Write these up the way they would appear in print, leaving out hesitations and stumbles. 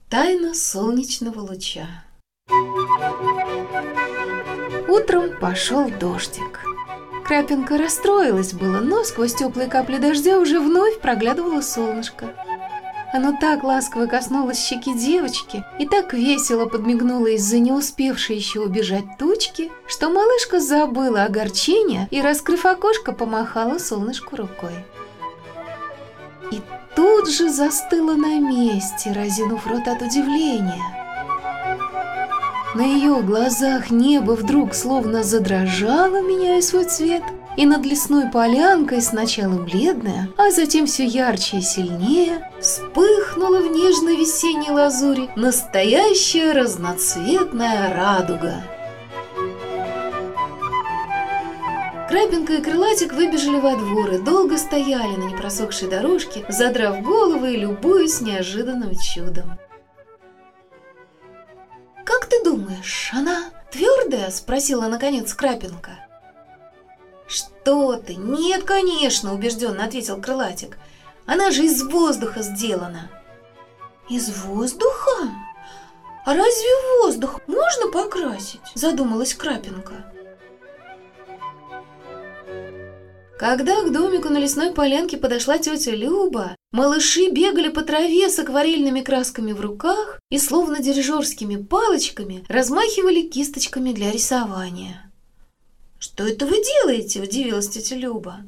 Тайна солнечного луча. Утром пошел дождик. Крапинка расстроилась было, но сквозь теплые капли дождя уже вновь проглядывало солнышко. Оно так ласково коснулось щеки девочки и так весело подмигнуло из-за не успевшей еще убежать тучки, что малышка забыла огорчение и, раскрыв окошко, помахала солнышку рукой. И тут же застыла на месте, разинув рот от удивления. На ее глазах небо вдруг словно задрожало, меняя свой цвет, и над лесной полянкой сначала бледная, а затем все ярче и сильнее вспыхнула в нежной весенней лазури настоящая разноцветная радуга. Крапинка и Крылатик выбежали во двор и долго стояли на непросохшей дорожке, задрав головы и любуясь неожиданным чудом. «Как ты думаешь, она твердая?» – спросила наконец Крапинка. «Что ты? Нет, конечно!» – убежденно ответил Крылатик. «Она же из воздуха сделана!» «Из воздуха? А разве воздух можно покрасить?» – задумалась Крапинка. Когда к домику на лесной полянке подошла тетя Люба, малыши бегали по траве с акварельными красками в руках и словно дирижерскими палочками размахивали кисточками для рисования. «Что это вы делаете?» – удивилась тетя Люба.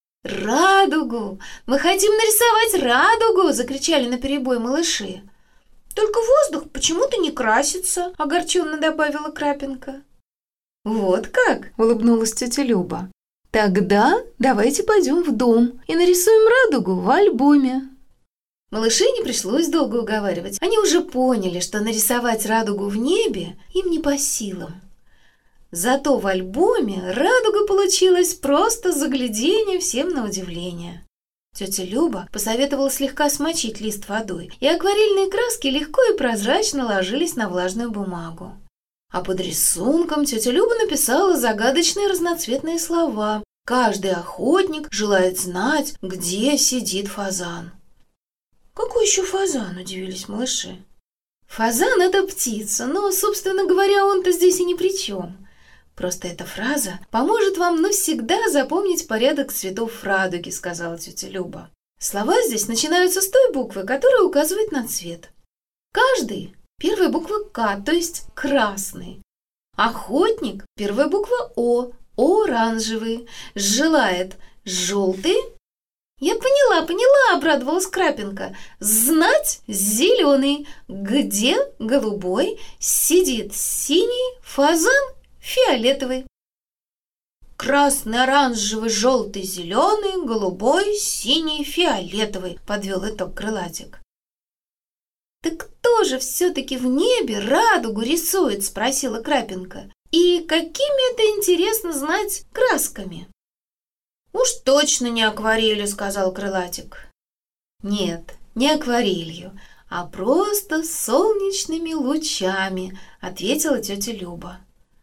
«Радугу! Мы хотим нарисовать радугу!» – закричали наперебой малыши. «Только воздух почему-то не красится!» – огорченно добавила Крапинка. «Вот как!» – улыбнулась тетя Люба. «Тогда давайте пойдем в дом и нарисуем радугу в альбоме». Малышей не пришлось долго уговаривать. Они уже поняли, что нарисовать радугу в небе им не по силам. Зато в альбоме радуга получилась просто загляденье всем на удивление. Тетя Люба посоветовала слегка смочить лист водой, и акварельные краски легко и прозрачно ложились на влажную бумагу. А под рисунком тетя Люба написала загадочные разноцветные слова. «Каждый охотник желает знать, где сидит фазан». «Какой еще фазан?» – удивились малыши. «Фазан – это птица, но, собственно говоря, он-то здесь и ни при чем. Просто эта фраза поможет вам навсегда запомнить порядок цветов радуги», – сказала тетя Люба. «Слова здесь начинаются с той буквы, которая указывает на цвет. Каждый – первая буква «К», то есть красный. Охотник – первая буква «О», оранжевый. Желает – желтый. «Я поняла», – обрадовалась Крапинка. «Знать – зеленый. Где – голубой. Сидит – синий. Фазан – фиолетовый». «Красный, оранжевый, желтый, зеленый, голубой, синий, фиолетовый», – подвел итог Крылатик. «Так кто же все-таки в небе радугу рисует?» – спросила Крапинка. «И какими это, интересно знать, красками?» «Уж точно не акварелью», – сказал Крылатик. «Нет, не акварелью, а просто солнечными лучами», – ответила тетя Люба.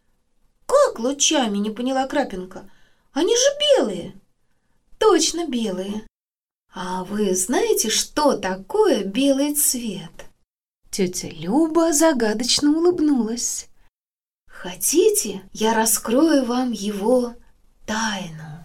«Как лучами?» – не поняла Крапинка. «Они же белые». «Точно белые. А вы знаете, что такое белый цвет?» Тетя Люба загадочно улыбнулась. «Хотите, я раскрою вам его тайну?»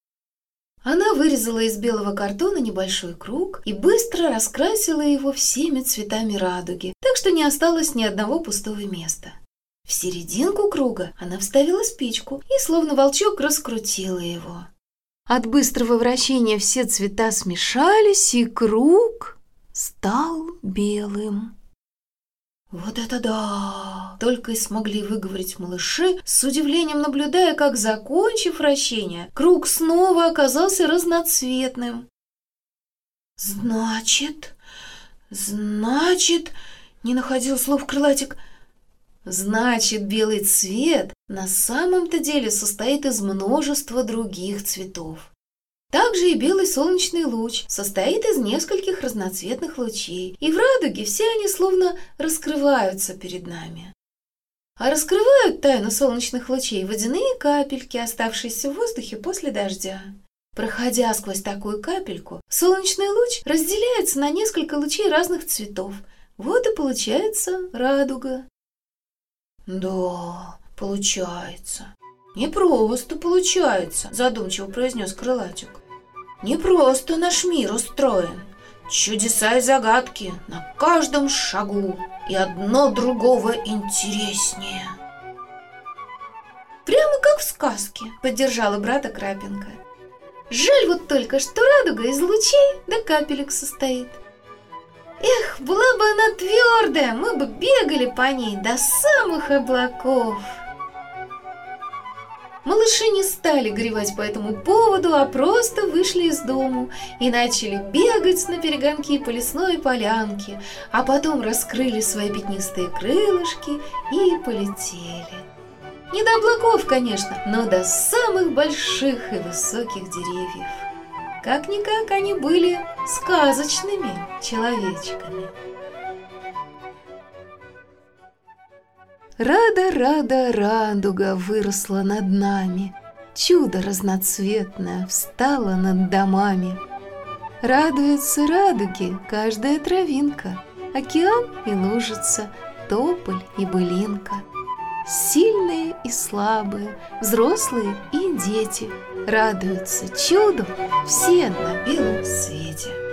Она вырезала из белого картона небольшой круг и быстро раскрасила его всеми цветами радуги, так что не осталось ни одного пустого места. В серединку круга она вставила спичку и, словно волчок, раскрутила его. От быстрого вращения все цвета смешались, и круг стал белым. «Вот это да!» – только и смогли выговорить малыши, с удивлением наблюдая, как, закончив вращение, круг снова оказался разноцветным. «Значит, – не находил слов Крылатик, – значит, белый цвет на самом-то деле состоит из множества других цветов. Также и белый солнечный луч состоит из нескольких разноцветных лучей, и в радуге все они словно раскрываются перед нами. А раскрывают тайну солнечных лучей водяные капельки, оставшиеся в воздухе после дождя. Проходя сквозь такую капельку, солнечный луч разделяется на несколько лучей разных цветов. Вот и получается радуга. Да, получается. Не просто получается, задумчиво произнес крылатик. Не просто наш мир устроен. Чудеса и загадки на каждом шагу, и одно другого интереснее. Прямо как в сказке, поддержала брата Крапинка. Жаль вот только, что радуга из лучей да капелек состоит. Эх, была бы она твердая, мы бы бегали по ней до самых облаков. Малыши не стали горевать по этому поводу, а просто вышли из дому и начали бегать наперегонки по лесной полянке, а потом раскрыли свои пятнистые крылышки и полетели. Не до облаков, конечно, но до самых больших и высоких деревьев. Как-никак они были сказочными человечками. Рада-рада радуга выросла над нами, чудо разноцветное встало над домами. Радуется радуге каждая травинка, океан и лужица, тополь и былинка. Сильные и слабые, взрослые и дети радуются чуду все на белом свете.